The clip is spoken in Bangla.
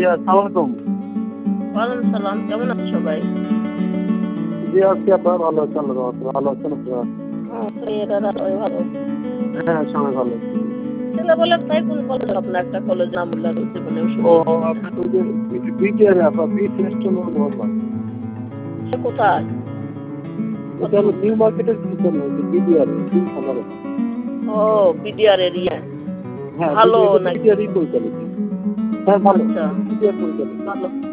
আসসালামু আলাইকুম। ওয়ালাইকুম সালাম। কেমন আছো সবাই? জি আছি আপনারা ভালো আছেন, আল্লাহর রহমতে ভালো আছেন আপনারা? এরা সবাই ভালো। হ্যাঁ, সবাই ভালো আছি। ছেলেবেলার তাই কোন কলেজ আপনার একটা কলেজ নাম বললেন জীবনেও ও শুনেছি। আপনার ওই যে বিটিআরে আপনার বি শ্রেষ্ঠ মহল্লা। সে কোথায়? এটা হলো নিউ মার্কেটের পিছনে ওই যে বিটিআরে তিন খামারে। ও বিডিআর এরিয়া। হ্যাঁ ভালো নাকি? বিটিআরই পরিচালিত। হ্যাঁ ভালো। আচ্ছা বিটিআর পরিচালিত। ভালো।